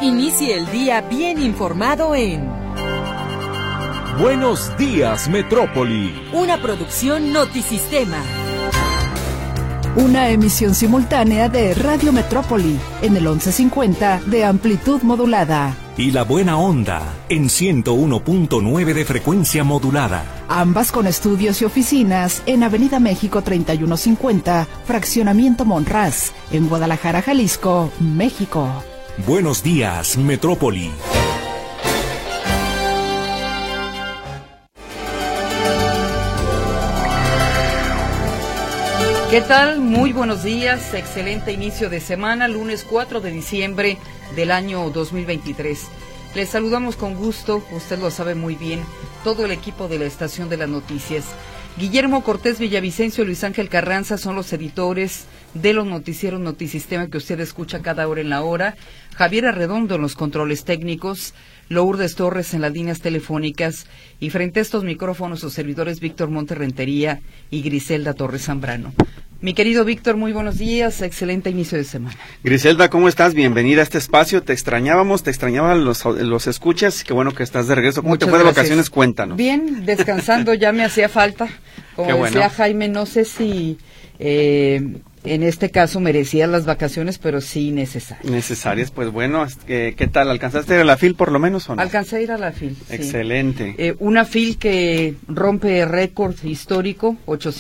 Inicie el día bien informado en Buenos Días, Metrópoli. Una producción Notisistema. Una emisión simultánea de Radio Metrópoli en el 1150 de amplitud modulada. Y La Buena Onda en 101.9 de frecuencia modulada. Ambas con estudios y oficinas en Avenida México 3150, Fraccionamiento Monraz, en Guadalajara, Jalisco, México. Buenos días, Metrópoli. ¿Qué tal? Muy buenos días, excelente inicio de semana, lunes 4 de diciembre del año 2023. Les saludamos con gusto, usted lo sabe muy bien, todo el equipo de la Estación de las Noticias. Guillermo Cortés Villavicencio y Luis Ángel Carranza son los editores de los noticieros Notisistema que usted escucha cada hora en la hora. Javier Arredondo en los controles técnicos, Lourdes Torres en las líneas telefónicas y frente a estos micrófonos sus servidores Víctor Monte Rentería y Griselda Torres Zambrano. Mi querido Víctor, muy buenos días, excelente inicio de semana. Griselda, ¿cómo estás? Bienvenida a este espacio, te extrañaban los escuchas, qué bueno que estás de regreso. ¿Cómo te fue de vacaciones? Cuéntanos. Bien, descansando, ya me hacía falta, como decía Jaime, no sé si en este caso merecía las vacaciones, pero sí necesarias. Necesarias, pues bueno, ¿qué tal? ¿Alcanzaste a ir a la FIL por lo menos o no? Alcancé a ir a la FIL, sí. Excelente. Una FIL que rompe récord histórico,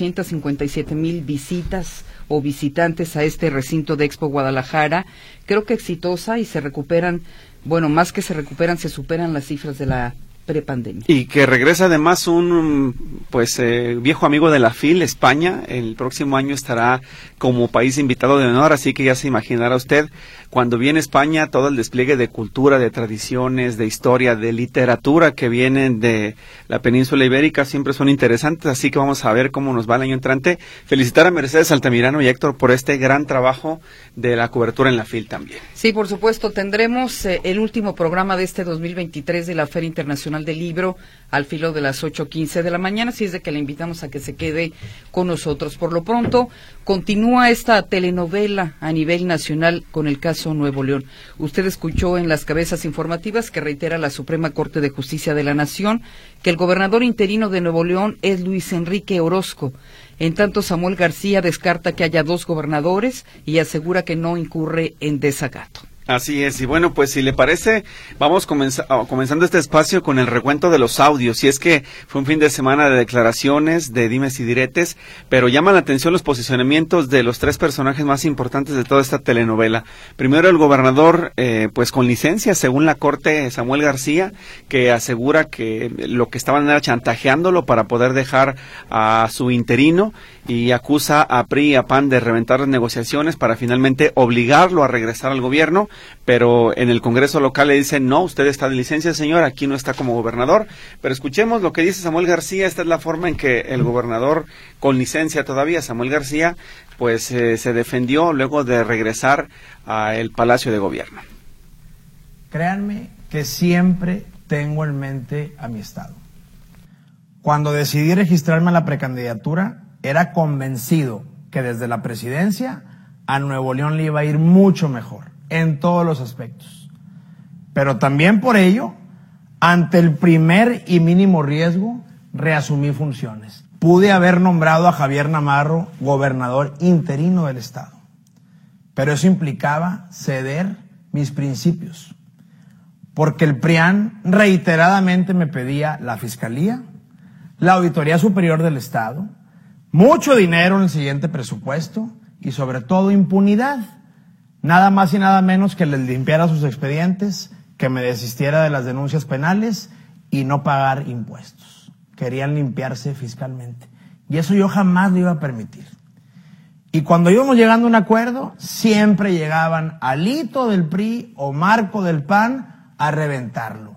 857,000 visitas o visitantes a este recinto de Expo Guadalajara. Creo que exitosa y se recuperan, bueno, más que se recuperan, se superan las cifras de la prepandemia. Y que regresa además un viejo amigo de la FIL, España. El próximo año estará como país invitado de honor, así que ya se imaginará usted, cuando viene España, todo el despliegue de cultura, de tradiciones, de historia, de literatura que vienen de la península ibérica, siempre son interesantes, así que vamos a ver cómo nos va el año entrante. Felicitar a Mercedes Altamirano y Héctor por este gran trabajo de la cobertura en la FIL también. Sí, por supuesto, tendremos el último programa de este 2023 de la Feria Internacional del Libro al filo de las 8:15 de la mañana, así es de que le invitamos a que se quede con nosotros. Por lo pronto, continúa esta telenovela a nivel nacional con el caso Nuevo León. Usted escuchó en las cabezas informativas que reitera la Suprema Corte de Justicia de la Nación que el gobernador interino de Nuevo León es Luis Enrique Orozco. En tanto, Samuel García descarta que haya dos gobernadores y asegura que no incurre en desacato. Así es, y bueno, pues si le parece, vamos comenzando este espacio con el recuento de los audios, y es que fue un fin de semana de declaraciones, de dimes y diretes, pero llaman la atención los posicionamientos de los tres personajes más importantes de toda esta telenovela. Primero el gobernador, pues con licencia, según la Corte, Samuel García, que asegura que lo que estaban era chantajeándolo para poder dejar a su interino, y acusa a PRI y a PAN de reventar las negociaciones para finalmente obligarlo a regresar al gobierno, pero en el Congreso local le dicen, no, usted está de licencia, señor, aquí no está como gobernador. Pero escuchemos lo que dice Samuel García. Esta es la forma en que el gobernador, con licencia todavía, Samuel García, pues se defendió luego de regresar al Palacio de Gobierno. Créanme que siempre tengo en mente a mi estado. Cuando decidí registrarme a la precandidatura, era convencido que desde la presidencia a Nuevo León le iba a ir mucho mejor, en todos los aspectos. Pero también por ello, ante el primer y mínimo riesgo, reasumí funciones. Pude haber nombrado a Javier Namarro gobernador interino del estado, pero eso implicaba ceder mis principios, porque el PRIAN reiteradamente me pedía la Fiscalía, la Auditoría Superior del Estado, mucho dinero en el siguiente presupuesto y sobre todo impunidad. Nada más y nada menos que les limpiara sus expedientes, que me desistiera de las denuncias penales y no pagar impuestos. Querían limpiarse fiscalmente. Y eso yo jamás lo iba a permitir. Y cuando íbamos llegando a un acuerdo, siempre llegaban Alito del PRI o Marco del PAN a reventarlo.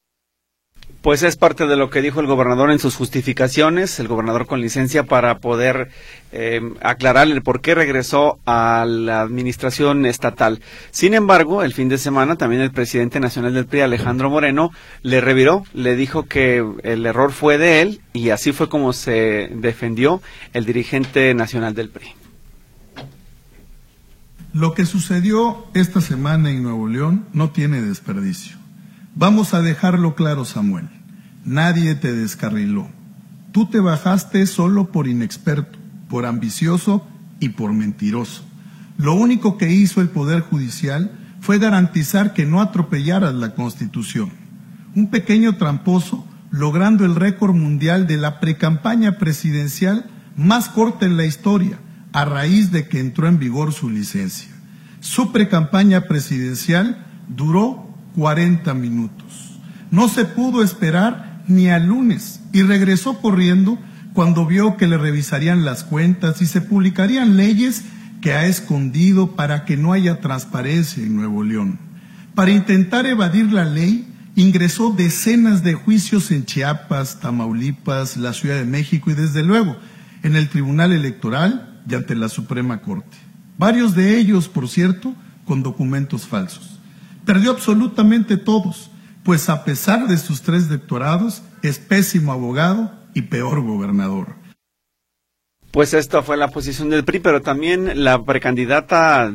Pues es parte de lo que dijo el gobernador en sus justificaciones, el gobernador con licencia, para poder aclarar el por qué regresó a la administración estatal. Sin embargo, el fin de semana también el presidente nacional del PRI, Alejandro Moreno, le reviró, le dijo que el error fue de él, y así fue como se defendió el dirigente nacional del PRI. Lo que sucedió esta semana en Nuevo León no tiene desperdicio. Vamos a dejarlo claro, Samuel. Nadie te descarriló. Tú te bajaste solo por inexperto, por ambicioso y por mentiroso. Lo único que hizo el Poder Judicial fue garantizar que no atropellaras la Constitución. Un pequeño tramposo logrando el récord mundial de la precampaña presidencial más corta en la historia, a raíz de que entró en vigor su licencia. Su precampaña presidencial duró 40 minutos. No se pudo esperar ni al lunes y regresó corriendo cuando vio que le revisarían las cuentas y se publicarían leyes que ha escondido para que no haya transparencia en Nuevo León. Para intentar evadir la ley, ingresó decenas de juicios en Chiapas, Tamaulipas, la Ciudad de México y desde luego en el Tribunal Electoral y ante la Suprema Corte. Varios de ellos, por cierto, con documentos falsos. Perdió absolutamente todos, pues a pesar de sus 3 doctorados, es pésimo abogado y peor gobernador. Pues esta fue la posición del PRI, pero también la precandidata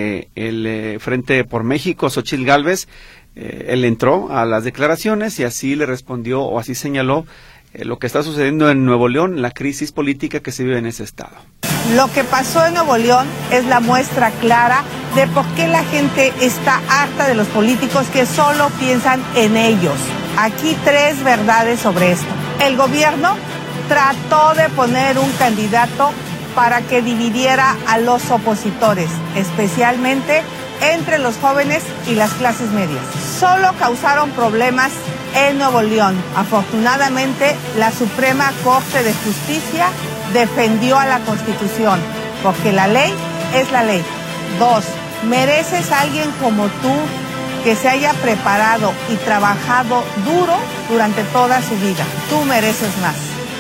del Frente por México, Xóchitl Gálvez, él entró a las declaraciones y así le respondió o así señaló lo que está sucediendo en Nuevo León, la crisis política que se vive en ese estado. Lo que pasó en Nuevo León es la muestra clara de por qué la gente está harta de los políticos que solo piensan en ellos. Aquí 3 verdades sobre esto. El gobierno trató de poner un candidato para que dividiera a los opositores, especialmente entre los jóvenes y las clases medias. Solo causaron problemas en Nuevo León. Afortunadamente, la Suprema Corte de Justicia defendió a la Constitución, porque la ley es la ley. 2, mereces a alguien como tú que se haya preparado y trabajado duro durante toda su vida. Tú mereces más.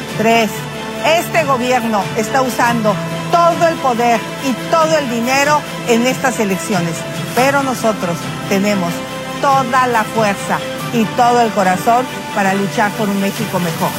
3, este gobierno está usando todo el poder y todo el dinero en estas elecciones, pero nosotros tenemos toda la fuerza y todo el corazón para luchar por un México mejor.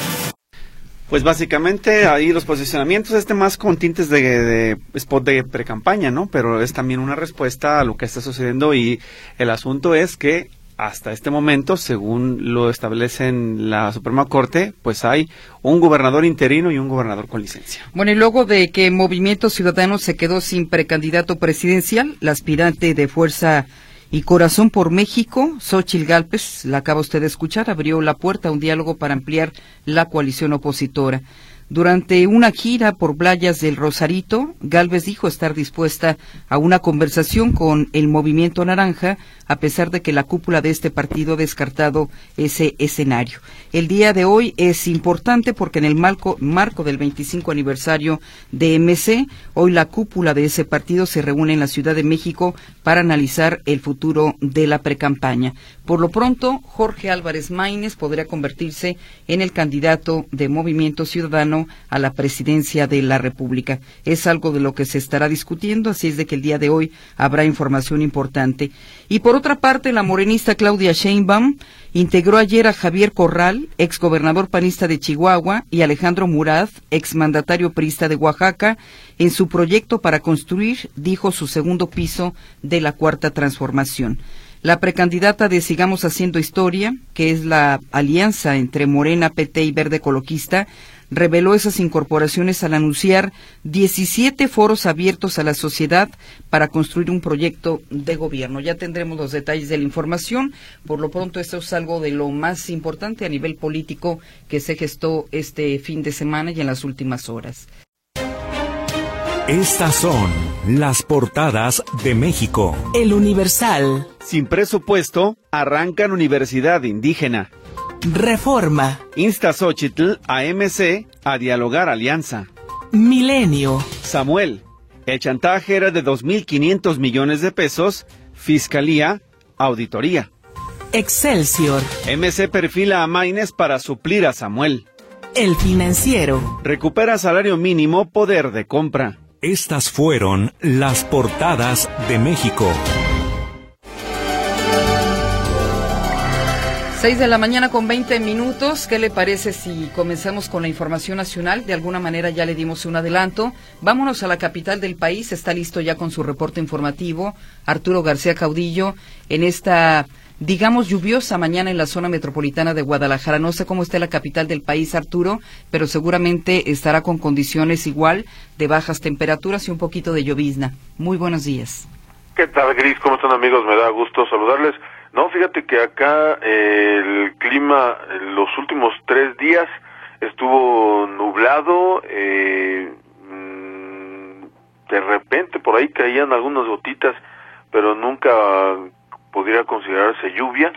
Pues básicamente ahí los posicionamientos, más con tintes de spot de precampaña, ¿no? Pero es también una respuesta a lo que está sucediendo y el asunto es que hasta este momento, según lo establece en la Suprema Corte, pues hay un gobernador interino y un gobernador con licencia. Bueno, y luego de que Movimiento Ciudadano se quedó sin precandidato presidencial, la aspirante de Fuerza y Corazón por México, Xóchitl Gálvez, la acaba usted de escuchar, abrió la puerta a un diálogo para ampliar la coalición opositora. Durante una gira por playas del Rosarito, Gálvez dijo estar dispuesta a una conversación con el Movimiento Naranja, a pesar de que la cúpula de este partido ha descartado ese escenario. El día de hoy es importante porque en el marco del 25 aniversario de MC, hoy la cúpula de ese partido se reúne en la Ciudad de México para analizar el futuro de la precampaña. Por lo pronto, Jorge Álvarez Maínez podría convertirse en el candidato de Movimiento Ciudadano a la presidencia de la República. Es algo de lo que se estará discutiendo, así es de que el día de hoy habrá información importante. Y por otra parte, la morenista Claudia Sheinbaum integró ayer a Javier Corral, exgobernador panista de Chihuahua, y Alejandro Murat, exmandatario priista de Oaxaca, en su proyecto para construir, dijo, su segundo piso de la Cuarta Transformación. La precandidata de Sigamos Haciendo Historia, que es la alianza entre Morena, PT y Verde Ecologista, reveló esas incorporaciones al anunciar 17 foros abiertos a la sociedad para construir un proyecto de gobierno. Ya tendremos los detalles de la información. Por lo pronto, esto es algo de lo más importante a nivel político que se gestó este fin de semana y en las últimas horas. Estas son las portadas de México. El Universal. Sin presupuesto, arrancan Universidad Indígena. Reforma. Insta Xóchitl a MC a dialogar alianza. Milenio. Samuel, el chantaje era de 2.500 millones de pesos. Fiscalía, auditoría. Excelsior. MC perfila a Maínez para suplir a Samuel. El Financiero. Recupera salario mínimo, poder de compra. Estas fueron las portadas de México. 6 de la mañana con 20 minutos. ¿Qué le parece si comenzamos con la información nacional? De alguna manera ya le dimos un adelanto. Vámonos a la capital del país. Está listo ya con su reporte informativo Arturo García Caudillo en esta, digamos, lluviosa mañana en la zona metropolitana de Guadalajara. No sé cómo está la capital del país, Arturo, pero seguramente estará con condiciones igual de bajas temperaturas y un poquito de llovizna. Muy buenos días. ¿Qué tal, Gris? ¿Cómo están, amigos? Me da gusto saludarles. No, fíjate que acá el clima en los últimos 3 días estuvo nublado, de repente por ahí caían algunas gotitas, pero nunca podría considerarse lluvia,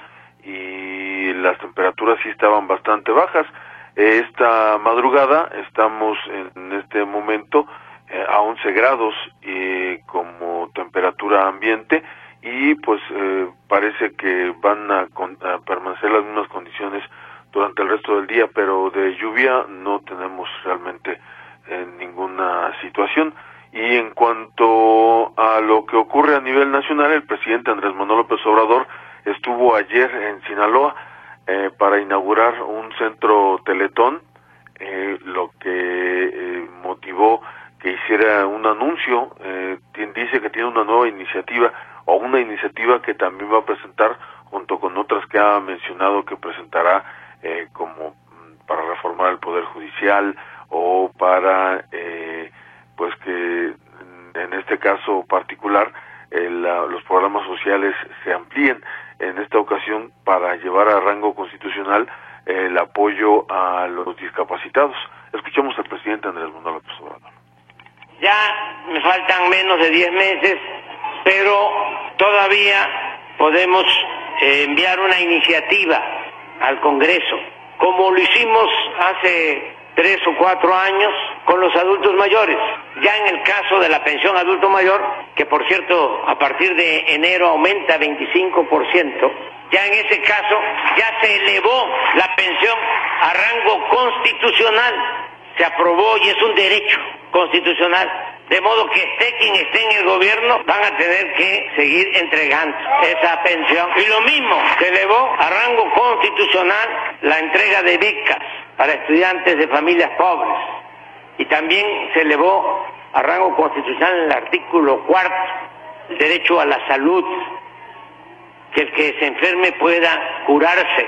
y las temperaturas sí estaban bastante bajas. Esta madrugada estamos en este momento a 11 grados como temperatura ambiente, y pues parece que van a permanecer las mismas condiciones durante el resto del día, pero de lluvia no tenemos realmente ninguna situación. Y en cuanto a lo que ocurre a nivel nacional, el presidente Andrés Manuel López Obrador estuvo ayer en Sinaloa para inaugurar un centro Teletón, lo que motivó que hiciera un anuncio. Dice que tiene una nueva iniciativa, o una iniciativa que también va a presentar junto con otras que ha mencionado que presentará, como para reformar el Poder Judicial, o para pues que en este caso particular los programas sociales se amplíen. En esta ocasión, para llevar a rango constitucional el apoyo a los discapacitados. Escuchemos al presidente Andrés Manuel López Obrador. Ya me faltan menos de 10 meses, pero todavía podemos enviar una iniciativa al Congreso, como lo hicimos hace 3 o 4 años con los adultos mayores. Ya en el caso de la pensión adulto mayor, que por cierto a partir de enero aumenta 25%, ya en ese caso ya se elevó la pensión a rango constitucional, se aprobó y es un derecho constitucional, de modo que esté quien esté en el gobierno, van a tener que seguir entregando esa pensión. Y lo mismo, se elevó a rango constitucional la entrega de becas para estudiantes de familias pobres, y también se elevó a rango constitucional en el artículo 4 el derecho a la salud, que el que se enferme pueda curarse,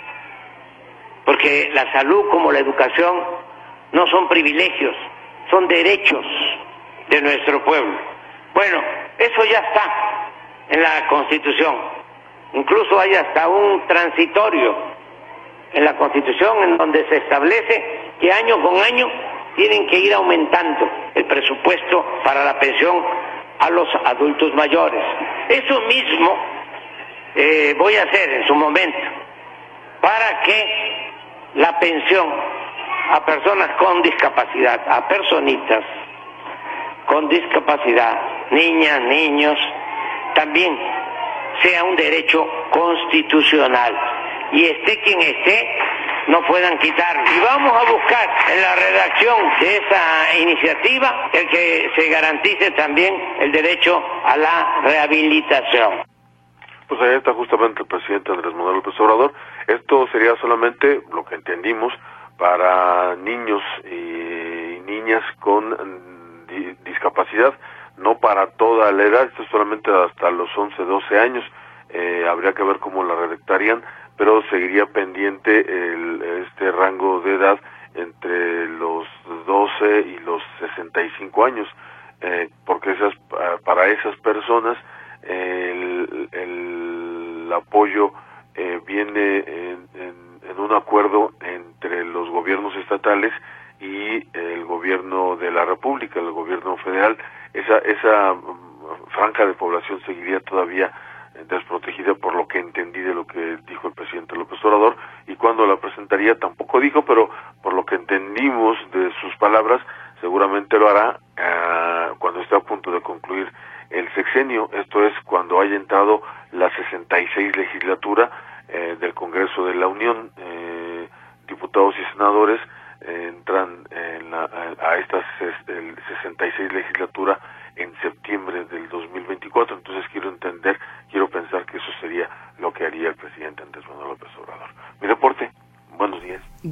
porque la salud como la educación no son privilegios, son derechos de nuestro pueblo. Bueno, eso ya está en la Constitución. Incluso hay hasta un transitorio en la Constitución en donde se establece que año con año tienen que ir aumentando el presupuesto para la pensión a los adultos mayores. Eso mismo voy a hacer en su momento para que la pensión a personas con discapacidad, a personitas con discapacidad, niñas, niños, también sea un derecho constitucional, y esté quien esté, no puedan quitarlo. Y vamos a buscar en la redacción de esa iniciativa el que se garantice también el derecho a la rehabilitación. Pues ahí está justamente el presidente Andrés Manuel López Obrador. Esto sería solamente, lo que entendimos, para niños y niñas con discapacidad, no para toda la edad. Esto es solamente hasta los 11, 12 años. Habría que ver cómo la redactarían, pero seguiría pendiente este rango de edad entre los 12 y los 65 años, porque para esas personas el apoyo viene en un acuerdo entre los gobiernos estatales y el gobierno de la República, el gobierno federal. Esa franja de población seguiría todavía desprotegida, por lo que entendí de lo que dijo el presidente López Obrador, y cuando la presentaría tampoco dijo, pero por lo que entendimos de sus palabras, seguramente lo hará cuando esté a punto de concluir el sexenio, esto es cuando haya entrado la 66 legislatura del Congreso de la Unión. Diputados y senadores entran a esta 66 legislatura en septiembre del 2024, entonces quiero pensar que eso sería lo que haría el presidente Andrés Manuel López Obrador.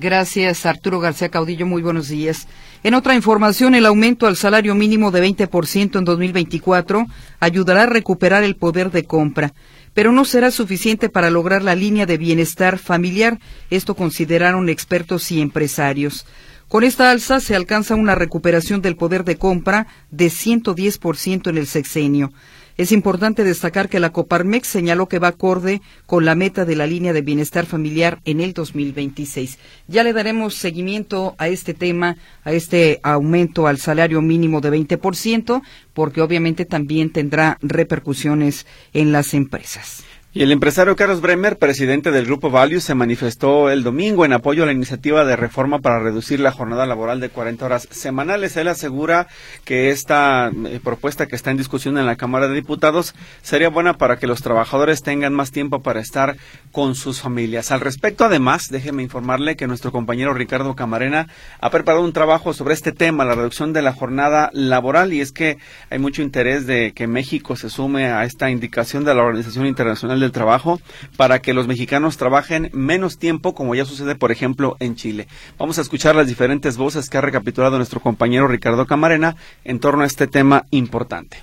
Gracias, Arturo García Caudillo. Muy buenos días. En otra información, el aumento al salario mínimo de 20% en 2024 ayudará a recuperar el poder de compra, pero no será suficiente para lograr la línea de bienestar familiar. Esto consideraron expertos y empresarios. Con esta alza se alcanza una recuperación del poder de compra de 110% en el sexenio. Es importante destacar que la Coparmex señaló que va acorde con la meta de la línea de bienestar familiar en el 2026. Ya le daremos seguimiento a este tema, a este aumento al salario mínimo de 20%, porque obviamente también tendrá repercusiones en las empresas. Y el empresario Carlos Bremer, presidente del Grupo Value, se manifestó el domingo en apoyo a la iniciativa de reforma para reducir la jornada laboral de 40 horas semanales. Él asegura que esta propuesta que está en discusión en la Cámara de Diputados sería buena para que los trabajadores tengan más tiempo para estar con sus familias. Al respecto, además, déjeme informarle que nuestro compañero Ricardo Camarena ha preparado un trabajo sobre este tema, la reducción de la jornada laboral, y es que hay mucho interés de que México se sume a esta indicación de la Organización Internacional del Trabajo para que los mexicanos trabajen menos tiempo, como ya sucede, por ejemplo, en Chile. Vamos a escuchar las diferentes voces que ha recapitulado nuestro compañero Ricardo Camarena en torno a este tema importante.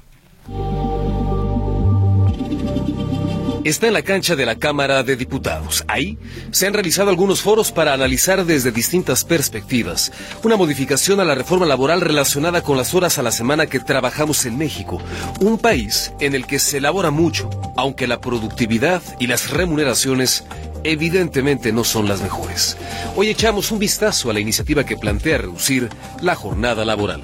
Está en la cancha de la Cámara de Diputados. Ahí se han realizado algunos foros para analizar desde distintas perspectivas una modificación a la reforma laboral relacionada con las horas a la semana que trabajamos en México, un país en el que se labora mucho, aunque la productividad y las remuneraciones evidentemente no son las mejores. Hoy echamos un vistazo a la iniciativa que plantea reducir la jornada laboral.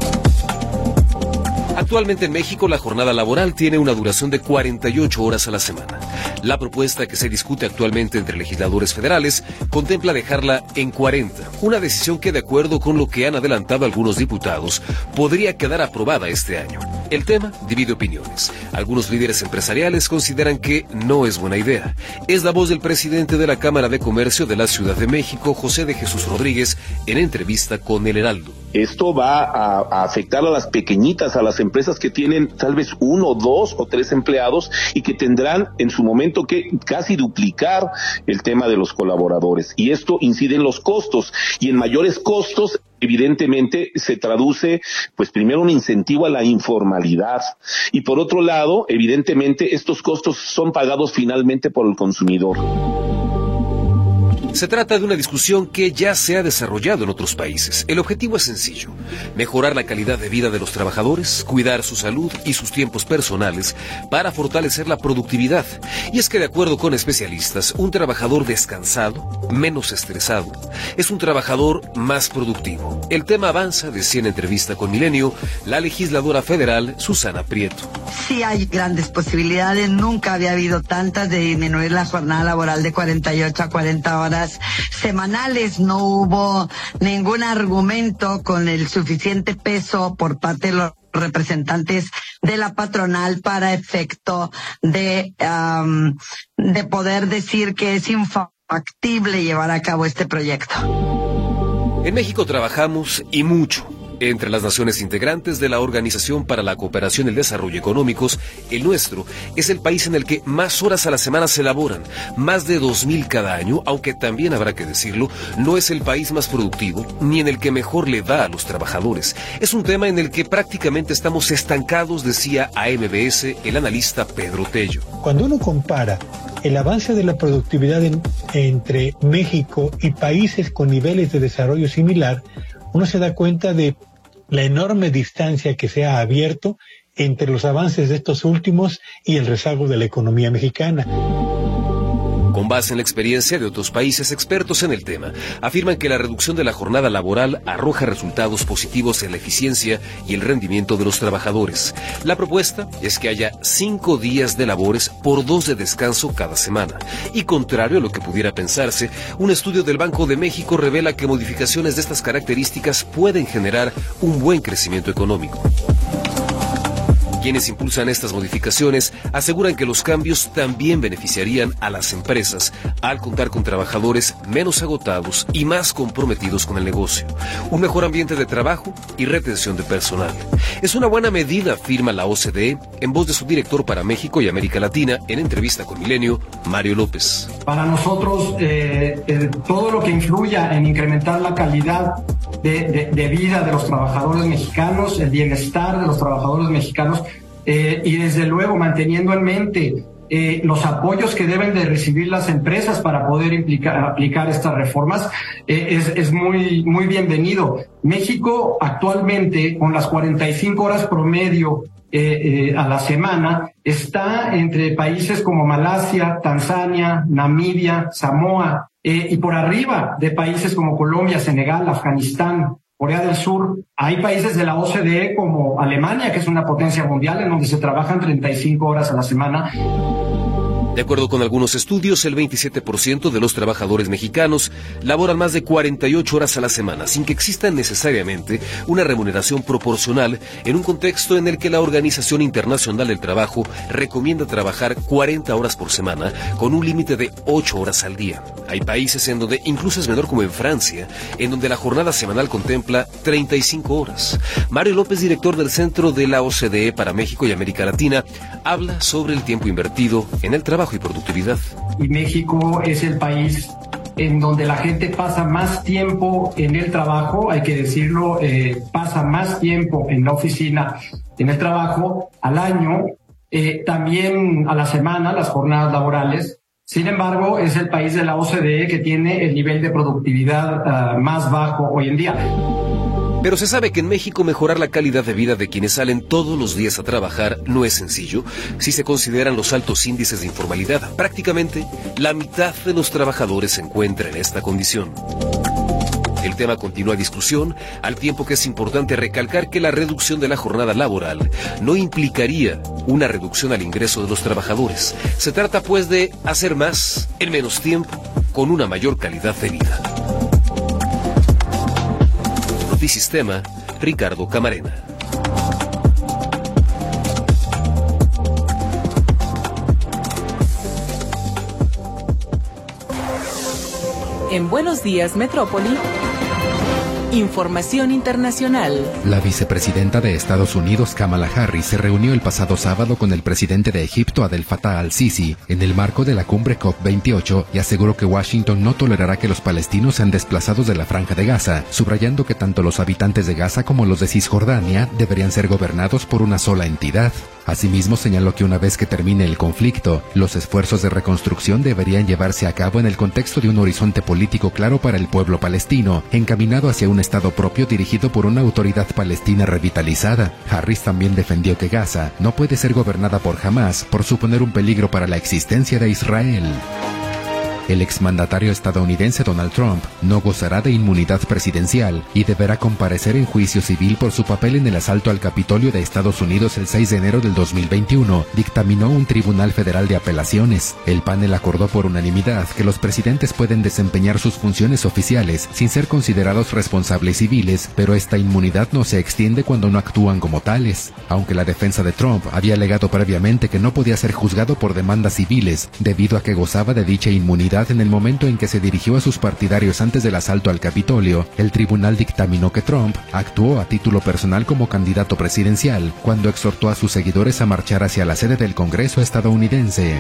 Actualmente en México la jornada laboral tiene una duración de 48 horas a la semana. La propuesta que se discute actualmente entre legisladores federales contempla dejarla en 40, una decisión que, de acuerdo con lo que han adelantado algunos diputados, podría quedar aprobada este año. El tema divide opiniones. Algunos líderes empresariales consideran que no es buena idea. Es la voz del presidente de la Cámara de Comercio de la Ciudad de México, José de Jesús Rodríguez, en entrevista con El Heraldo. Esto va a afectar a las pequeñitas, a las empresas que tienen tal vez 1, 2 o 3 empleados y que tendrán en su momento que casi duplicar el tema de los colaboradores. Y esto incide en los costos, y en mayores costos evidentemente se traduce, pues primero un incentivo a la informalidad, y por otro lado, evidentemente estos costos son pagados finalmente por el consumidor. Se trata de una discusión que ya se ha desarrollado en otros países. El objetivo es sencillo: mejorar la calidad de vida de los trabajadores, cuidar su salud y sus tiempos personales para fortalecer la productividad. Y es que, de acuerdo con especialistas, un trabajador descansado, menos estresado, es un trabajador más productivo. El tema avanza, decía en entrevista con Milenio la legisladora federal Susana Prieto. Sí hay grandes posibilidades, nunca había habido tantas, de disminuir la jornada laboral de 48 a 40 horas semanales. No hubo ningún argumento con el suficiente peso por parte de los representantes de la patronal para efecto de poder decir que es infactible llevar a cabo este proyecto. En México trabajamos y mucho. Entre las naciones integrantes de la Organización para la Cooperación y el Desarrollo Económicos, el nuestro es el país en el que más horas a la semana se laboran, más de 2,000 cada año, aunque también habrá que decirlo, no es el país más productivo ni en el que mejor le da a los trabajadores. Es un tema en el que prácticamente estamos estancados, decía a MBS el analista Pedro Tello. Cuando uno compara el avance de la productividad entre México y países con niveles de desarrollo similar, uno se da cuenta de la enorme distancia que se ha abierto entre los avances de estos últimos y el rezago de la economía mexicana. Con base en la experiencia de otros países, expertos en el tema afirman que la reducción de la jornada laboral arroja resultados positivos en la eficiencia y el rendimiento de los trabajadores. La propuesta es que haya 5 días de labores por 2 de descanso cada semana. Y contrario a lo que pudiera pensarse, un estudio del Banco de México revela que modificaciones de estas características pueden generar un buen crecimiento económico. Quienes impulsan estas modificaciones aseguran que los cambios también beneficiarían a las empresas al contar con trabajadores menos agotados y más comprometidos con el negocio, un mejor ambiente de trabajo y retención de personal. Es una buena medida, afirma la OCDE, en voz de su director para México y América Latina, en entrevista con Milenio, Mario López. Para nosotros, todo lo que influya en incrementar la calidad de vida de los trabajadores mexicanos, el bienestar de los trabajadores mexicanos, y desde luego manteniendo en mente los apoyos que deben de recibir las empresas para poder aplicar estas reformas, es muy bienvenido. México actualmente, con las 45 horas promedio a la semana, está entre países como Malasia, Tanzania, Namibia, Samoa, y por arriba de países como Colombia, Senegal, Afganistán, Corea del Sur. Hay países de la OCDE como Alemania, que es una potencia mundial, en donde se trabajan 35 horas a la semana. De acuerdo con algunos estudios, el 27% de los trabajadores mexicanos laboran más de 48 horas a la semana, sin que exista necesariamente una remuneración proporcional, en un contexto en el que la Organización Internacional del Trabajo recomienda trabajar 40 horas por semana, con un límite de 8 horas al día. Hay países en donde incluso es menor, como en Francia, en donde la jornada semanal contempla 35 horas. Mario López, director del Centro de la OCDE para México y América Latina, habla sobre el tiempo invertido en el trabajo y productividad. Y México es el país en donde la gente pasa más tiempo en el trabajo, hay que decirlo, pasa más tiempo en la oficina, en el trabajo, al año, también a la semana, las jornadas laborales. Sin embargo, es el país de la OCDE que tiene el nivel de productividad más bajo hoy en día. Pero se sabe que en México mejorar la calidad de vida de quienes salen todos los días a trabajar no es sencillo si se consideran los altos índices de informalidad. Prácticamente la mitad de los trabajadores se encuentra en esta condición. El tema continúa discusión, al tiempo que es importante recalcar que la reducción de la jornada laboral no implicaría una reducción al ingreso de los trabajadores. Se trata pues de hacer más en menos tiempo, con una mayor calidad de vida. Notisistema, Ricardo Camarena. En Buenos Días, Metrópoli, información internacional. La vicepresidenta de Estados Unidos, Kamala Harris, se reunió el pasado sábado con el presidente de Egipto, Abdel Fattah al-Sisi, en el marco de la cumbre COP28, y aseguró que Washington no tolerará que los palestinos sean desplazados de la Franja de Gaza, subrayando que tanto los habitantes de Gaza como los de Cisjordania deberían ser gobernados por una sola entidad. Asimismo, señaló que una vez que termine el conflicto, los esfuerzos de reconstrucción deberían llevarse a cabo en el contexto de un horizonte político claro para el pueblo palestino, encaminado hacia un Estado propio dirigido por una autoridad palestina revitalizada. Harris también defendió que Gaza no puede ser gobernada por Hamás por suponer un peligro para la existencia de Israel. El exmandatario estadounidense Donald Trump no gozará de inmunidad presidencial y deberá comparecer en juicio civil por su papel en el asalto al Capitolio de Estados Unidos el 6 de enero del 2021, dictaminó un tribunal federal de apelaciones. El panel acordó por unanimidad que los presidentes pueden desempeñar sus funciones oficiales sin ser considerados responsables civiles, pero esta inmunidad no se extiende cuando no actúan como tales. Aunque la defensa de Trump había alegado previamente que no podía ser juzgado por demandas civiles, debido a que gozaba de dicha inmunidad en el momento en que se dirigió a sus partidarios antes del asalto al Capitolio, el tribunal dictaminó que Trump actuó a título personal como candidato presidencial cuando exhortó a sus seguidores a marchar hacia la sede del Congreso estadounidense.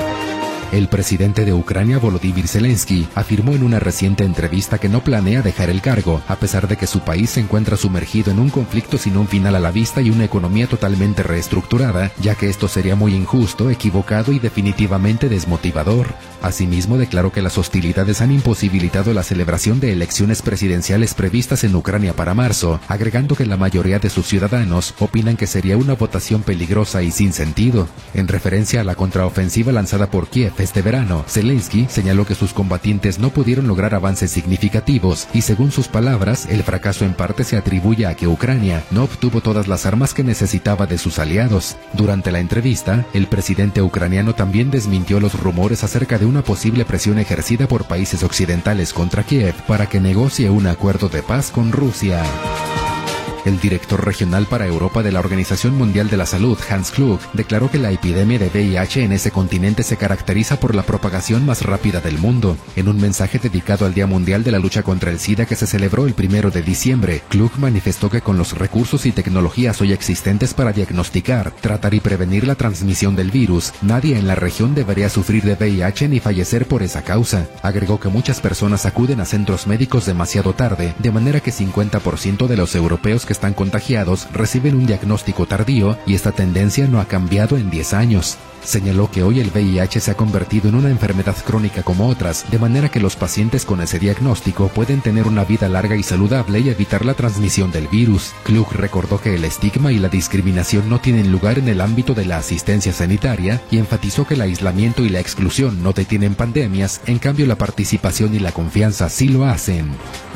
El presidente de Ucrania, Volodymyr Zelensky, afirmó en una reciente entrevista que no planea dejar el cargo, a pesar de que su país se encuentra sumergido en un conflicto sin un final a la vista y una economía totalmente reestructurada, ya que esto sería muy injusto, equivocado y definitivamente desmotivador. Asimismo, declaró que las hostilidades han imposibilitado la celebración de elecciones presidenciales previstas en Ucrania para marzo, agregando que la mayoría de sus ciudadanos opinan que sería una votación peligrosa y sin sentido. En referencia a la contraofensiva lanzada por Kiev este verano, Zelensky señaló que sus combatientes no pudieron lograr avances significativos y, según sus palabras, el fracaso en parte se atribuye a que Ucrania no obtuvo todas las armas que necesitaba de sus aliados. Durante la entrevista, el presidente ucraniano también desmintió los rumores acerca de una posible presión ejercida por países occidentales contra Kiev para que negocie un acuerdo de paz con Rusia. El director regional para Europa de la Organización Mundial de la Salud, Hans Klug, declaró que la epidemia de VIH en ese continente se caracteriza por la propagación más rápida del mundo. En un mensaje dedicado al Día Mundial de la Lucha contra el SIDA que se celebró el 1 de diciembre, Klug manifestó que con los recursos y tecnologías hoy existentes para diagnosticar, tratar y prevenir la transmisión del virus, nadie en la región debería sufrir de VIH ni fallecer por esa causa. Agregó que muchas personas acuden a centros médicos demasiado tarde, de manera que 50% de los europeos que están contagiados reciben un diagnóstico tardío y esta tendencia no ha cambiado en 10 años. Señaló que hoy el VIH se ha convertido en una enfermedad crónica como otras, de manera que los pacientes con ese diagnóstico pueden tener una vida larga y saludable y evitar la transmisión del virus. Klug recordó que el estigma y la discriminación no tienen lugar en el ámbito de la asistencia sanitaria y enfatizó que el aislamiento y la exclusión no detienen pandemias, en cambio la participación y la confianza sí lo hacen.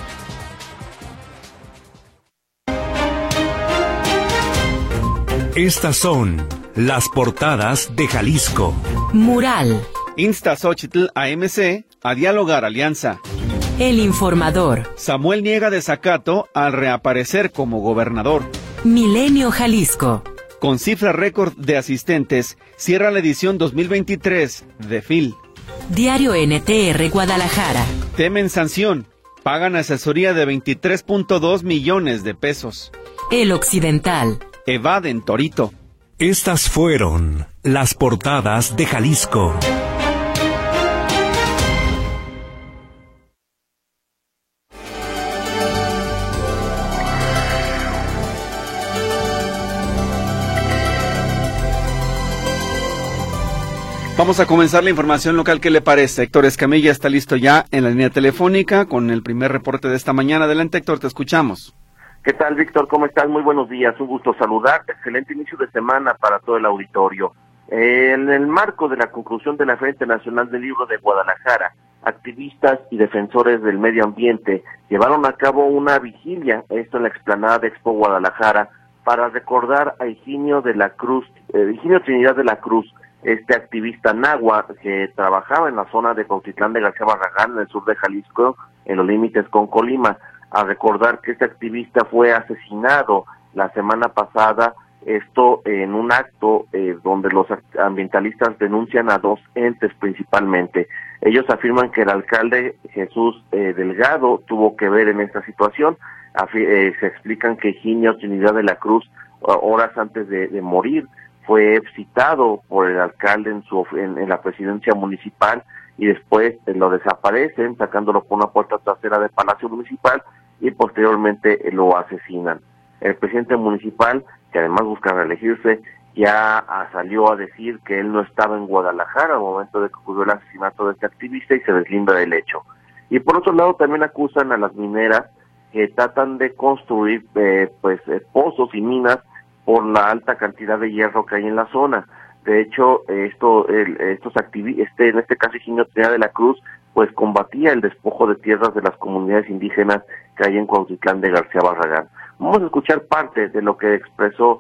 Estas son las portadas de Jalisco. Mural. Insta Xochitl a MC a dialogar alianza. El Informador. Samuel niega desacato al reaparecer como gobernador. Milenio Jalisco. Con cifra récord de asistentes, cierra la edición 2023 de FIL. Diario NTR Guadalajara. Temen sanción. Pagan asesoría de 23.2 millones de pesos. El Occidental. Evaden Torito. Estas fueron las portadas de Jalisco. Vamos a comenzar la información local. ¿Qué le parece? Héctor Escamilla está listo ya en la línea telefónica con el primer reporte de esta mañana. Adelante, Héctor, te escuchamos. ¿Qué tal, Víctor? ¿Cómo estás? Muy buenos días, un gusto saludar. Excelente inicio de semana para todo el auditorio. En el marco de la conclusión de la Feria Internacional del Libro de Guadalajara, activistas y defensores del medio ambiente llevaron a cabo una vigilia, esto en la explanada de Expo Guadalajara, para recordar a Higinio Trinidad de la Cruz, este activista náhuatl que trabajaba en la zona de Cuautitlán de García Barragán, en el sur de Jalisco, en los límites con Colima. A recordar que este activista fue asesinado la semana pasada, esto en un acto donde los ambientalistas denuncian a dos entes principalmente. Ellos afirman que el alcalde Jesús Delgado tuvo que ver en esta situación. Se explican que Higinio Trinidad de la Cruz, horas antes de morir, fue citado por el alcalde en la presidencia municipal y después lo desaparecen, sacándolo por una puerta trasera del Palacio Municipal, y posteriormente lo asesinan. El presidente municipal, que además busca reelegirse, ya salió a decir que él no estaba en Guadalajara al momento de que ocurrió el asesinato de este activista y se deslinda del hecho. Y por otro lado también acusan a las mineras que tratan de construir pozos y minas por la alta cantidad de hierro que hay en la zona. De hecho, estos activistas, en este caso Higinio Trinidad de la Cruz, pues combatía el despojo de tierras de las comunidades indígenas que hay en Cuautitlán de García Barragán. Vamos a escuchar parte de lo que expresó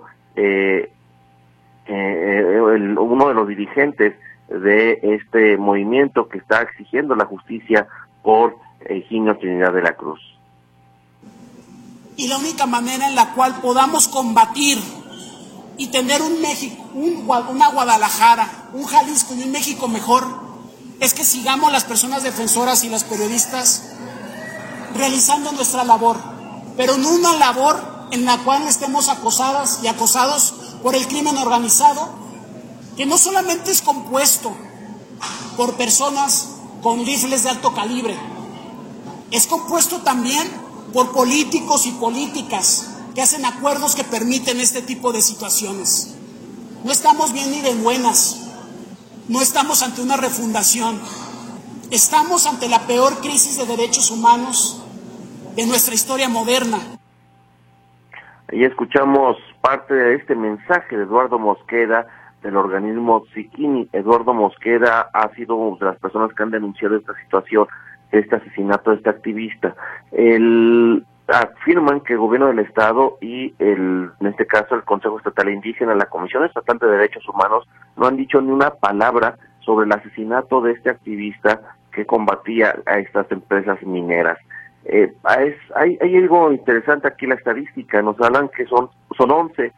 uno de los dirigentes de este movimiento que está exigiendo la justicia por Higinio Trinidad de la Cruz. Y la única manera en la cual podamos combatir y tener un México, una Guadalajara, un Jalisco y un México mejor, es que sigamos las personas defensoras y las periodistas realizando nuestra labor, pero no una labor en la cual estemos acosadas y acosados por el crimen organizado, que no solamente es compuesto por personas con rifles de alto calibre, es compuesto también por políticos y políticas que hacen acuerdos que permiten este tipo de situaciones. No estamos bien ni de buenas. No estamos ante una refundación, estamos ante la peor crisis de derechos humanos de nuestra historia moderna. Ahí escuchamos parte de este mensaje de Eduardo Mosqueda del organismo Ziquini. Eduardo Mosqueda ha sido una de las personas que han denunciado esta situación, este asesinato de este activista. Afirman que el gobierno del estado y en este caso el Consejo Estatal Indígena, la Comisión Estatal de Derechos Humanos, no han dicho ni una palabra sobre el asesinato de este activista que combatía a estas empresas mineras. Hay algo interesante aquí en la estadística. Nos hablan que son 11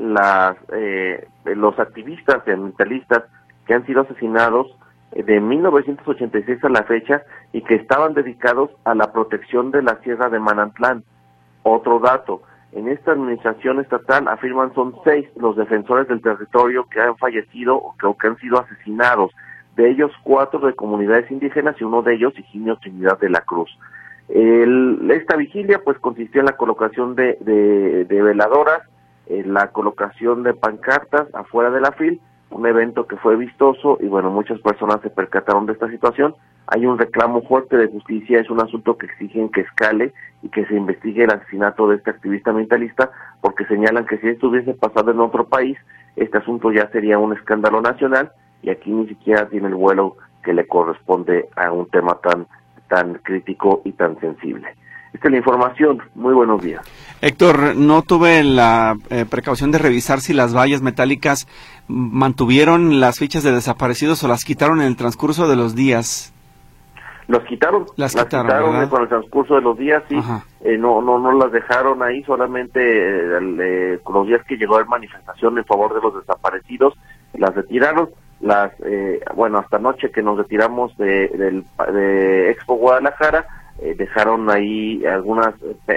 los activistas ambientalistas que han sido asesinados de 1986 a la fecha y que estaban dedicados a la protección de la Sierra de Manantlán. Otro dato, en esta administración estatal afirman son 6 los defensores del territorio que han fallecido o que han sido asesinados, de ellos 4 de comunidades indígenas y uno de ellos Higinio Trinidad de la Cruz. Esta vigilia pues consistió en la colocación de veladoras, la colocación de pancartas afuera de la FIL, un evento que fue vistoso y bueno, muchas personas se percataron de esta situación. Hay un reclamo fuerte de justicia, es un asunto que exigen que escale y que se investigue el asesinato de este activista ambientalista, porque señalan que si esto hubiese pasado en otro país, este asunto ya sería un escándalo nacional y aquí ni siquiera tiene el vuelo que le corresponde a un tema tan crítico y tan sensible. Esta es la información. Muy buenos días. Héctor, no tuve la precaución de revisar si las vallas metálicas mantuvieron las fichas de desaparecidos o las quitaron en el transcurso de los días. Las quitaron con el transcurso de los días, sí. No las dejaron ahí, solamente con los días que llegó la manifestación en favor de los desaparecidos, las retiraron. Hasta anoche que nos retiramos de Expo Guadalajara, dejaron ahí algunas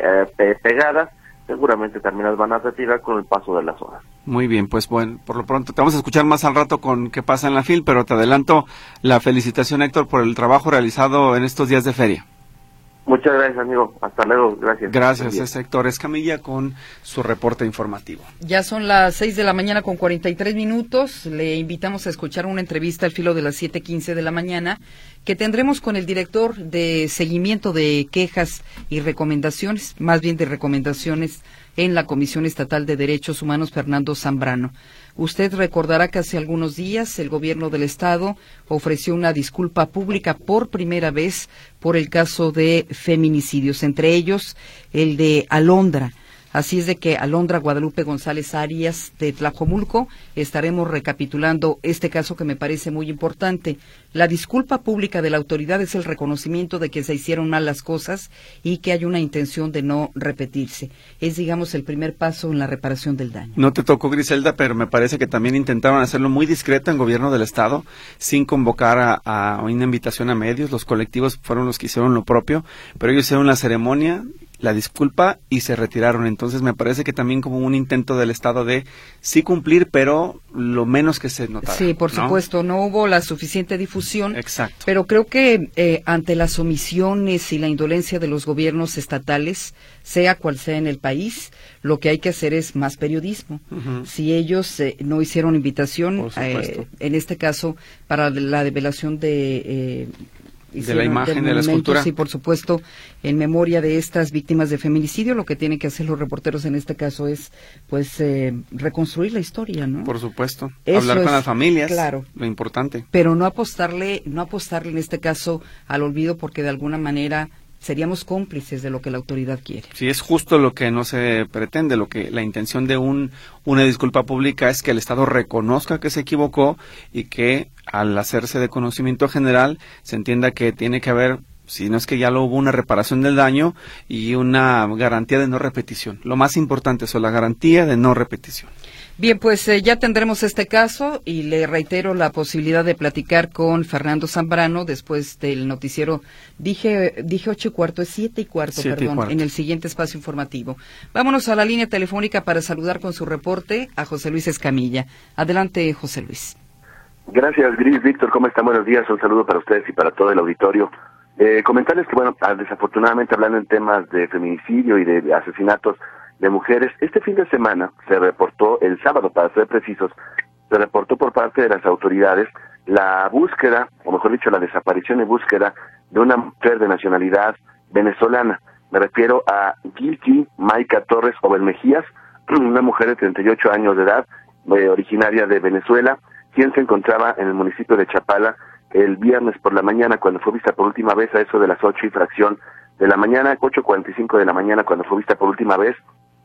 pegadas, seguramente también las van a retirar con el paso de las horas. Muy bien, pues bueno, por lo pronto te vamos a escuchar más al rato con qué pasa en la FIL, pero te adelanto la felicitación, Héctor, por el trabajo realizado en estos días de feria. Muchas gracias, amigo. Hasta luego. Gracias. Gracias, es Héctor Escamilla con su reporte informativo. Ya son las 6 de la mañana con 43 minutos. Le invitamos a escuchar una entrevista al filo de las 7:15 de la mañana que tendremos con el director de seguimiento de quejas y recomendaciones, más bien de recomendaciones en la Comisión Estatal de Derechos Humanos, Fernando Zambrano. Usted recordará que hace algunos días el gobierno del estado ofreció una disculpa pública por primera vez por el caso de feminicidios, entre ellos el de Alondra. Así es de que Alondra Guadalupe González Arias de Tlajomulco estaremos recapitulando este caso que me parece muy importante. La disculpa pública de la autoridad es el reconocimiento de que se hicieron mal las cosas y que hay una intención de no repetirse. Es, digamos, el primer paso en la reparación del daño. No te tocó, Griselda, pero me parece que también intentaron hacerlo muy discreto en gobierno del estado, sin convocar a una invitación a medios. Los colectivos fueron los que hicieron lo propio, pero ellos hicieron la ceremonia, la disculpa y se retiraron. Entonces me parece que también como un intento del Estado de sí cumplir, pero lo menos que se notara. Sí, por supuesto, no hubo la suficiente difusión. Exacto. Pero creo que ante las omisiones y la indolencia de los gobiernos estatales, sea cual sea en el país, lo que hay que hacer es más periodismo. Si ellos no hicieron invitación, en este caso, para la develación de la imagen, de la escultura. Sí, por supuesto, en memoria de estas víctimas de feminicidio, lo que tienen que hacer los reporteros en este caso es, pues, reconstruir la historia, ¿no? Por supuesto. Eso hablar con las familias, claro, lo importante. Pero no apostarle en este caso al olvido, porque de alguna manera seríamos cómplices de lo que la autoridad quiere. Sí, es justo lo que no se pretende, la intención de una disculpa pública es que el Estado reconozca que se equivocó y que al hacerse de conocimiento general se entienda que tiene que haber, si no es que ya lo hubo, una reparación del daño y una garantía de no repetición. Lo más importante es la garantía de no repetición. Bien, pues ya tendremos este caso y le reitero la posibilidad de platicar con Fernando Zambrano después del noticiero. Dije 8:15, es 7:15, en el siguiente espacio informativo. Vámonos a la línea telefónica para saludar con su reporte a José Luis Escamilla. Adelante, José Luis. Gracias, Gris. Víctor, ¿cómo están? Buenos días. Un saludo para ustedes y para todo el auditorio. Comentarles que, desafortunadamente hablando en temas de feminicidio y de asesinatos de mujeres, este fin de semana se reportó, el sábado para ser precisos, se reportó por parte de las autoridades la búsqueda, o mejor dicho, la desaparición y búsqueda de una mujer de nacionalidad venezolana. Me refiero a Gilki Maica Torres Obel Mejías, una mujer de 38 años de edad, originaria de Venezuela, quien se encontraba en el municipio de Chapala el viernes por la mañana, cuando fue vista por última vez a eso de las 8 y fracción de la mañana, 8:45 de la mañana, cuando fue vista por última vez,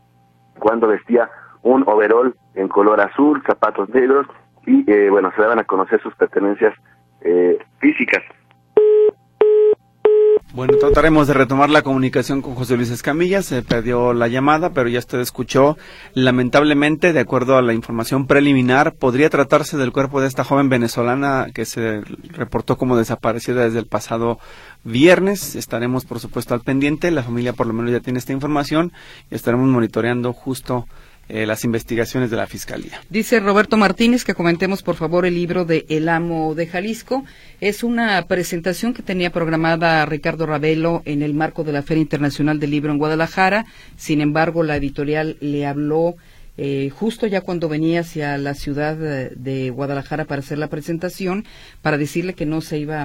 cuando vestía un overol en color azul, zapatos negros y, se daban a conocer sus pertenencias físicas. Bueno, trataremos de retomar la comunicación con José Luis Escamilla. Se perdió la llamada, pero ya usted escuchó. Lamentablemente, de acuerdo a la información preliminar, podría tratarse del cuerpo de esta joven venezolana que se reportó como desaparecida desde el pasado viernes. Estaremos, por supuesto, al pendiente. La familia por lo menos ya tiene esta información y estaremos monitoreando justo las investigaciones de la Fiscalía. Dice Roberto Martínez que comentemos por favor el libro de El Amo de Jalisco. Es una presentación que tenía programada Ricardo Ravelo en el marco de la Feria Internacional del Libro en Guadalajara. Sin embargo, la editorial le habló justo ya cuando venía hacia la ciudad de Guadalajara para hacer la presentación, para decirle que no se iba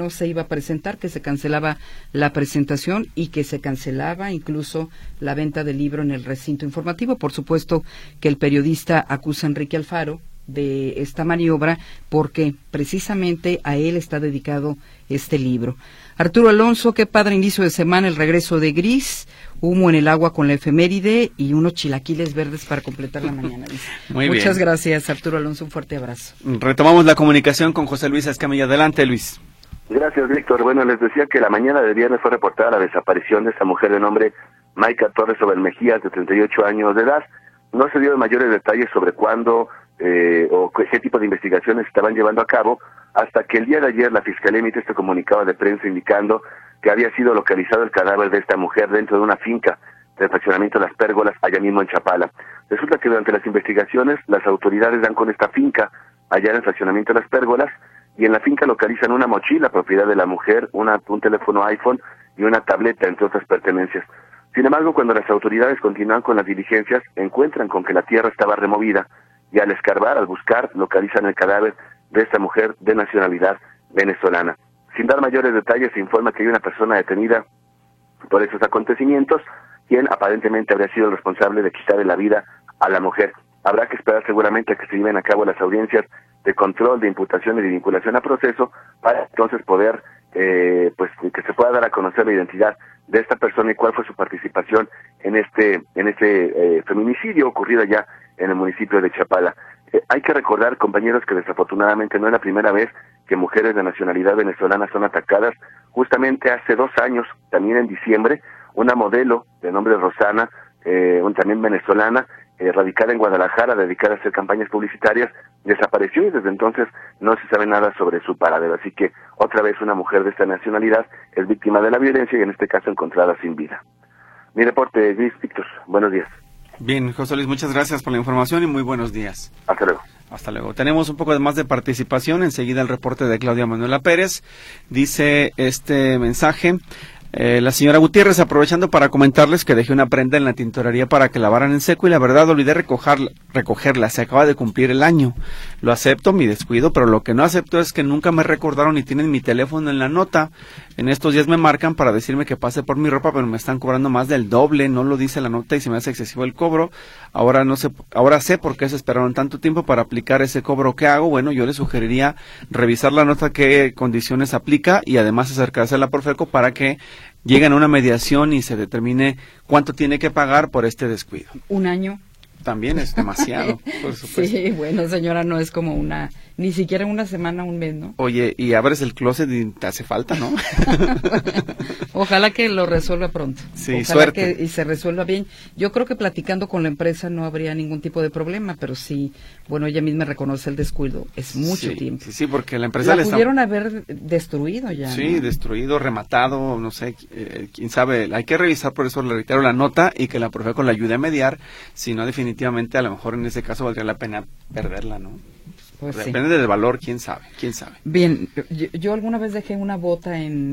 a presentar, que se cancelaba la presentación y que se cancelaba incluso la venta del libro en el recinto informativo. Por supuesto que el periodista acusa a Enrique Alfaro de esta maniobra porque precisamente a él está dedicado este libro. Arturo Alonso, qué padre inicio de semana, el regreso de Gris, humo en el agua con la efeméride y unos chilaquiles verdes para completar la mañana. Muchas gracias, Arturo Alonso, un fuerte abrazo. Retomamos la comunicación con José Luis Escamilla. Adelante, Luis. Gracias, Víctor. Bueno, les decía que la mañana de viernes fue reportada la desaparición de esta mujer de nombre Maica Torres Sobel Mejías, de 38 años de edad. No se dio mayores detalles sobre cuándo o qué tipo de investigaciones estaban llevando a cabo, hasta que el día de ayer la Fiscalía emite este comunicado de prensa indicando que había sido localizado el cadáver de esta mujer dentro de una finca del fraccionamiento Las Pérgolas, allá mismo en Chapala. Resulta que durante las investigaciones las autoridades dan con esta finca allá en el fraccionamiento Las Pérgolas, y en la finca localizan una mochila propiedad de la mujer, un teléfono iPhone y una tableta, entre otras pertenencias. Sin embargo, cuando las autoridades continúan con las diligencias, encuentran con que la tierra estaba removida y al escarbar, al buscar, localizan el cadáver de esta mujer de nacionalidad venezolana. Sin dar mayores detalles, se informa que hay una persona detenida por estos acontecimientos, quien aparentemente habría sido el responsable de quitarle la vida a la mujer. Habrá que esperar seguramente a que se lleven a cabo las audiencias de control, de imputación y de vinculación a proceso, para entonces poder, pues que se pueda dar a conocer la identidad de esta persona y cuál fue su participación en este feminicidio ocurrido ya en el municipio de Chapala. Hay que recordar, compañeros, que desafortunadamente no es la primera vez que mujeres de nacionalidad venezolana son atacadas. Justamente hace 2 años, también en diciembre, una modelo de nombre Rosana, también venezolana, radicada en Guadalajara, dedicada a hacer campañas publicitarias, desapareció y desde entonces no se sabe nada sobre su paradero. Así que otra vez una mujer de esta nacionalidad es víctima de la violencia y en este caso encontrada sin vida. Mi reporte, Luis Víctor. Buenos días. Bien, José Luis, muchas gracias por la información y muy buenos días. Hasta luego. Hasta luego. Tenemos un poco más de participación. Enseguida el reporte de Claudia Manuela Pérez. Dice este mensaje: la señora Gutiérrez, aprovechando para comentarles que dejé una prenda en la tintorería para que lavaran en seco y la verdad olvidé recogerla, se acaba de cumplir el año. Lo acepto, mi descuido, pero lo que no acepto es que nunca me recordaron y tienen mi teléfono en la nota. En estos días me marcan para decirme que pase por mi ropa, pero me están cobrando más del doble, no lo dice la nota y se me hace excesivo el cobro. Ahora sé por qué se esperaron tanto tiempo para aplicar ese cobro. ¿Qué hago? Bueno, yo les sugeriría revisar la nota, qué condiciones aplica y además acercarse a la Profeco para que lleguen a una mediación y se determine cuánto tiene que pagar por este descuido. ¿Un año? También es demasiado, por supuesto. Sí, bueno, señora, no es como ni siquiera una semana, un mes, ¿no? Oye, y abres el closet y te hace falta, ¿no? Ojalá que lo resuelva pronto. Sí, ojalá suerte. Y se resuelva bien. Yo creo que platicando con la empresa no habría ningún tipo de problema, pero sí, bueno, ella misma reconoce el descuido. Es mucho tiempo. Sí, porque la empresa la pudieron haber destruido ya. Sí, ¿no? Destruido, rematado, no sé, quién sabe. Hay que revisar, por eso le reitero la nota y que la Profeco le ayude a mediar. Si no, definitivamente, a lo mejor en ese caso valdría la pena perderla, ¿no? Pues depende del valor, quién sabe. Bien, yo alguna vez dejé una bota en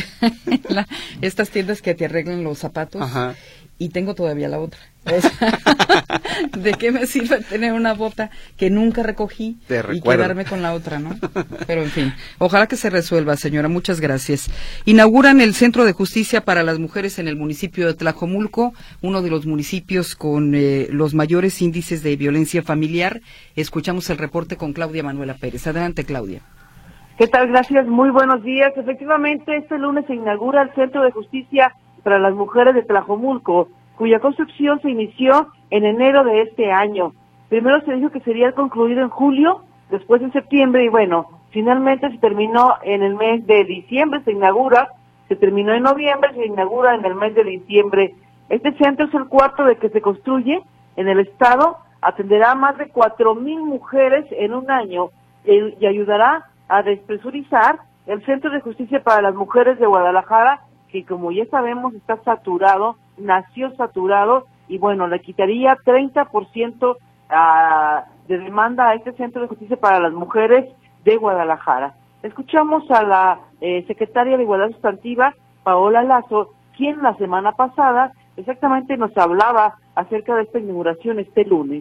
estas tiendas que te arreglan los zapatos. Ajá. Y tengo todavía la otra. O sea, ¿de qué me sirve tener una bota que nunca recogí y quedarme con la otra, no? Pero en fin, ojalá que se resuelva, señora. Muchas gracias. Inauguran el Centro de Justicia para las Mujeres en el municipio de Tlajomulco, uno de los municipios con los mayores índices de violencia familiar. Escuchamos el reporte con Claudia Manuela Pérez. Adelante, Claudia. ¿Qué tal? Gracias. Muy buenos días. Efectivamente, este lunes se inaugura el Centro de Justicia para las Mujeres de Tlajomulco, cuya construcción se inició en enero de este año. Primero se dijo que sería concluido en julio, después en septiembre y bueno, finalmente se terminó en el mes de diciembre, se inaugura se terminó en noviembre, se inaugura en el mes de diciembre. Este centro es el cuarto de que se construye en el estado, atenderá a más de 4,000 mujeres en un año y ayudará a despresurizar el Centro de Justicia para las Mujeres de Guadalajara, que como ya sabemos está saturado, nació saturado, y bueno, le quitaría 30% de demanda a este Centro de Justicia para las Mujeres de Guadalajara. Escuchamos a la secretaria de Igualdad Sustantiva, Paola Lazo, quien la semana pasada exactamente nos hablaba acerca de esta inauguración este lunes.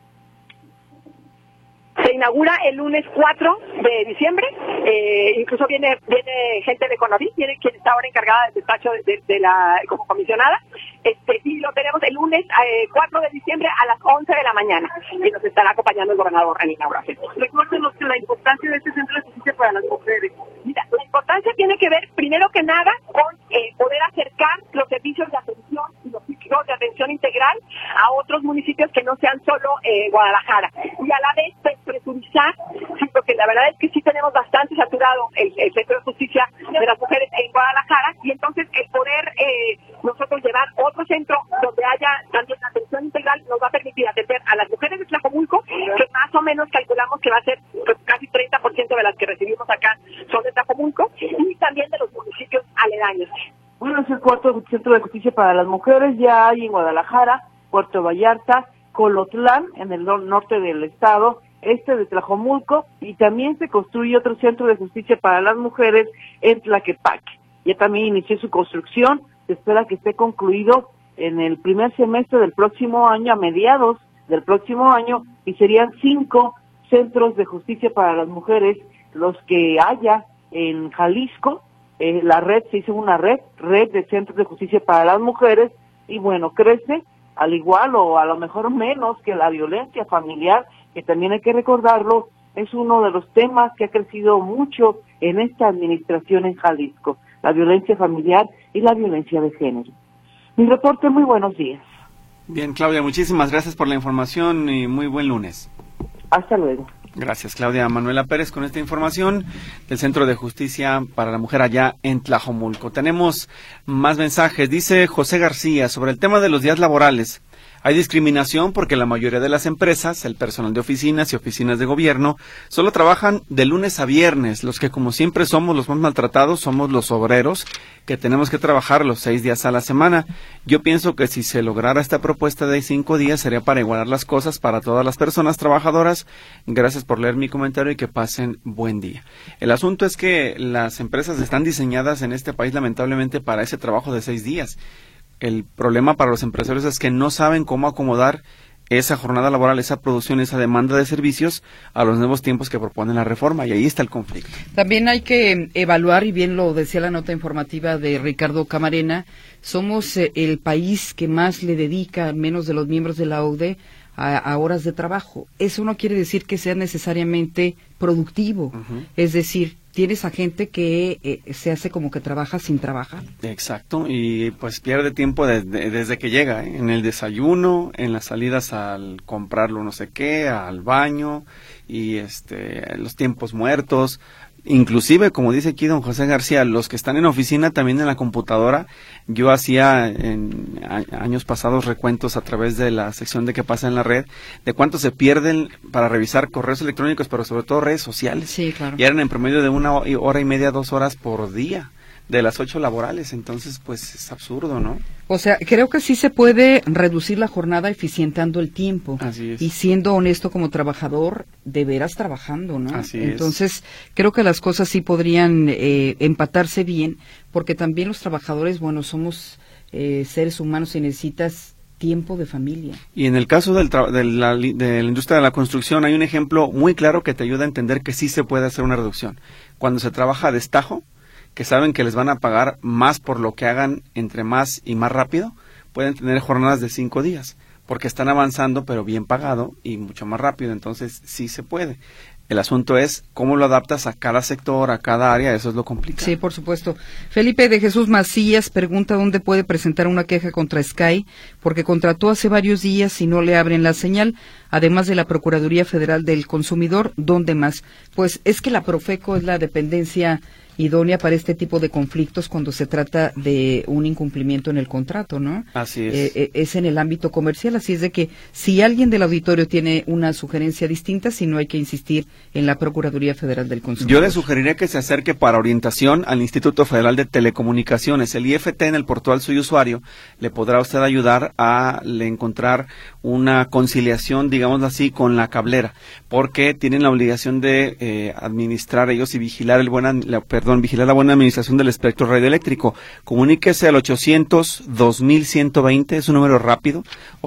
Se inaugura el lunes 4 de diciembre, incluso viene gente de Conavi, viene quien está ahora encargada del despacho de la como comisionada, y lo tenemos el lunes 4 de diciembre a las 11 de la mañana, y nos estará acompañando el gobernador en la inauguración. Recuérdenos que la importancia de este Centro de Justicia para las Mujeres. Mira, la importancia tiene que ver, primero que nada, con poder acercar los servicios de atención y los ciclos de atención integral a otros municipios que no sean solo Guadalajara, y a la vez presurizar, sí, porque la verdad es que sí tenemos bastante saturado el Centro de Justicia de las Mujeres en Guadalajara, y entonces el poder nosotros llevar otro centro donde haya también atención integral nos va a permitir atender a las mujeres de Tlajomulco, que más o menos calculamos que va a ser pues, casi 30% de las que recibimos acá son de Tlajomulco, y también de los municipios aledaños. Bueno, es el cuarto Centro de Justicia para las Mujeres, ya hay en Guadalajara, Puerto Vallarta, Colotlán, en el norte del estado, de Tlajomulco, y también se construye otro Centro de Justicia para las Mujeres en Tlaquepaque. Ya también inició su construcción, se espera que esté concluido en el primer semestre del próximo año, a mediados del próximo año, y serían 5 centros de justicia para las mujeres los que haya en Jalisco. La red, se hizo una red de centros de justicia para las mujeres, y bueno, crece al igual o a lo mejor menos que la violencia familiar, que también hay que recordarlo, es uno de los temas que ha crecido mucho en esta administración en Jalisco, la violencia familiar y la violencia de género. Mi reporte, muy buenos días. Bien, Claudia, muchísimas gracias por la información y muy buen lunes. Hasta luego. Gracias, Claudia. Manuela Pérez con esta información del Centro de Justicia para la Mujer allá en Tlajomulco. Tenemos más mensajes. Dice José García sobre el tema de los días laborales. Hay discriminación porque la mayoría de las empresas, el personal de oficinas y oficinas de gobierno, solo trabajan de lunes a viernes. Los que como siempre somos los más maltratados somos los obreros, que tenemos que trabajar los 6 días a la semana. Yo pienso que si se lograra esta propuesta de 5 días sería para igualar las cosas para todas las personas trabajadoras. Gracias por leer mi comentario y que pasen buen día. El asunto es que las empresas están diseñadas en este país lamentablemente para ese trabajo de 6 días. El problema para los empresarios es que no saben cómo acomodar esa jornada laboral, esa producción, esa demanda de servicios a los nuevos tiempos que propone la reforma, y ahí está el conflicto. También hay que evaluar, y bien lo decía la nota informativa de Ricardo Camarena, somos el país que más le dedica, al menos de los miembros de la OCDE, a horas de trabajo. Eso no quiere decir que sea necesariamente productivo, es decir, tienes a gente que se hace como que trabaja sin trabajar. Exacto, y pues pierde tiempo desde que llega, en el desayuno, en las salidas al comprarlo no sé qué, al baño, y los tiempos muertos. Inclusive, como dice aquí don José García, los que están en oficina también en la computadora. Yo hacía en años pasados recuentos a través de la sección de qué pasa en la red, de cuánto se pierden para revisar correos electrónicos, pero sobre todo redes sociales. Sí, claro. Y eran en promedio de 1 hora y media, 2 horas por día, de las 8 laborales. Entonces, pues es absurdo, ¿no? O sea, creo que sí se puede reducir la jornada eficientando el tiempo. Así es. Y siendo honesto como trabajador, de veras trabajando, ¿no? Así es. Entonces, creo que las cosas sí podrían empatarse bien, porque también los trabajadores, bueno, somos seres humanos y necesitas tiempo de familia. Y en el caso de la industria de la construcción hay un ejemplo muy claro que te ayuda a entender que sí se puede hacer una reducción. Cuando se trabaja a destajo, que saben que les van a pagar más por lo que hagan entre más y más rápido, pueden tener jornadas de 5 días, porque están avanzando pero bien pagado y mucho más rápido, entonces sí se puede. El asunto es cómo lo adaptas a cada sector, a cada área, eso es lo complicado. Sí, por supuesto. Felipe de Jesús Macías pregunta dónde puede presentar una queja contra Sky, porque contrató hace varios días y no le abren la señal, además de la Procuraduría Federal del Consumidor, ¿dónde más? Pues es que la Profeco es la dependencia idónea para este tipo de conflictos cuando se trata de un incumplimiento en el contrato, ¿no? Así es. Es en el ámbito comercial, así es de que si alguien del auditorio tiene una sugerencia distinta, si no hay que insistir en la Procuraduría Federal del Consumidor. Yo le sugeriría que se acerque para orientación al Instituto Federal de Telecomunicaciones. El IFT en el portal Soy Usuario le podrá usted ayudar a encontrar una conciliación, digámoslo así, con la cablera, porque tienen la obligación de administrar ellos y vigilar vigilar la buena administración del espectro radioeléctrico. Comuníquese al 800-2120, es un número rápido,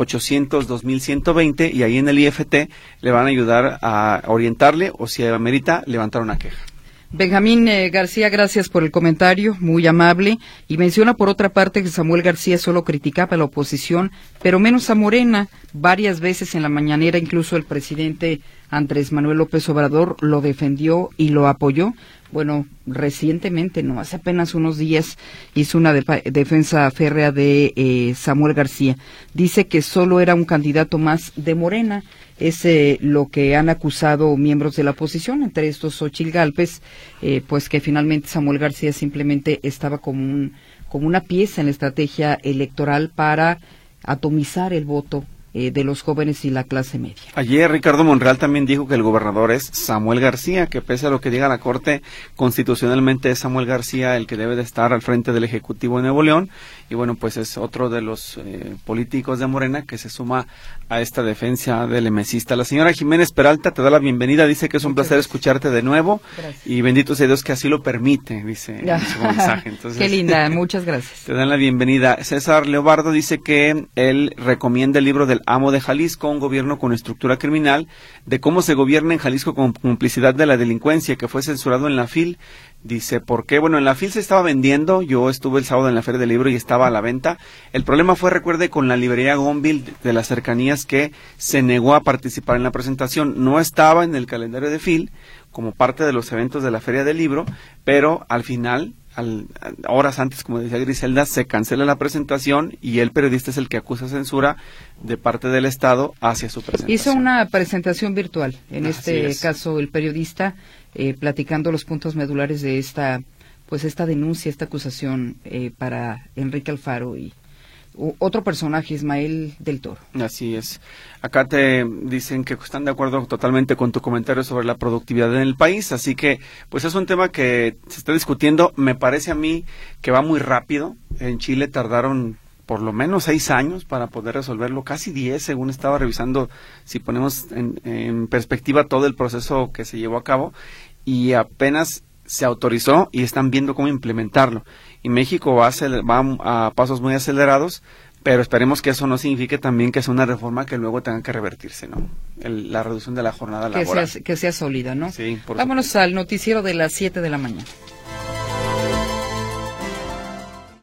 800-2120, y ahí en el IFT le van a ayudar a orientarle o si amerita levantar una queja. Benjamín García, gracias por el comentario, muy amable, y menciona por otra parte que Samuel García solo criticaba a la oposición, pero menos a Morena. Varias veces en la mañanera incluso el presidente Andrés Manuel López Obrador lo defendió y lo apoyó. Bueno, recientemente, no, hace apenas unos días hizo una defensa férrea de Samuel García. Dice que solo era un candidato más de Morena. Es lo que han acusado miembros de la oposición, entre estos Xóchitl Gálvez, pues que finalmente Samuel García simplemente estaba como una pieza en la estrategia electoral para atomizar el voto de los jóvenes y la clase media. Ayer Ricardo Monreal también dijo que el gobernador es Samuel García, que pese a lo que diga la Corte, constitucionalmente es Samuel García el que debe de estar al frente del Ejecutivo de Nuevo León, y bueno, pues es otro de los políticos de Morena que se suma a esta defensa del emesista. La señora Jiménez Peralta te da la bienvenida, dice que es un placer escucharte de nuevo. Gracias. Y bendito sea Dios que así lo permite, dice en su mensaje. Entonces, qué linda, muchas gracias. Te dan la bienvenida. César Leobardo dice que él recomienda el libro del Amo de Jalisco, un gobierno con estructura criminal, de cómo se gobierna en Jalisco con complicidad de la delincuencia, que fue censurado en la FIL. Dice, ¿por qué? Bueno, en la FIL se estaba vendiendo, yo estuve el sábado en la Feria del Libro y estaba a la venta. El problema fue, recuerde, con la librería Gonville de las cercanías, que se negó a participar en la presentación. No estaba en el calendario de FIL como parte de los eventos de la Feria del Libro, pero al final, horas antes, como decía Griselda, se cancela la presentación y el periodista es el que acusa censura de parte del Estado hacia su presentación. Hizo una presentación virtual, en este caso el periodista, platicando los puntos medulares de esta denuncia, esta acusación para Enrique Alfaro y otro personaje, Ismael del Toro. Así es. Acá te dicen que están de acuerdo totalmente con tu comentario sobre la productividad en el país, así que pues es un tema que se está discutiendo. Me parece a mí que va muy rápido. En Chile tardaron por lo menos 6 años para poder resolverlo, casi 10, según estaba revisando, si ponemos en perspectiva todo el proceso que se llevó a cabo, y apenas se autorizó y están viendo cómo implementarlo. Y México va a pasos muy acelerados, pero esperemos que eso no signifique también que sea una reforma que luego tenga que revertirse, ¿no? La reducción de la jornada laboral. Que sea sólida, ¿no? Sí, Vámonos al noticiero de las 7 de la mañana.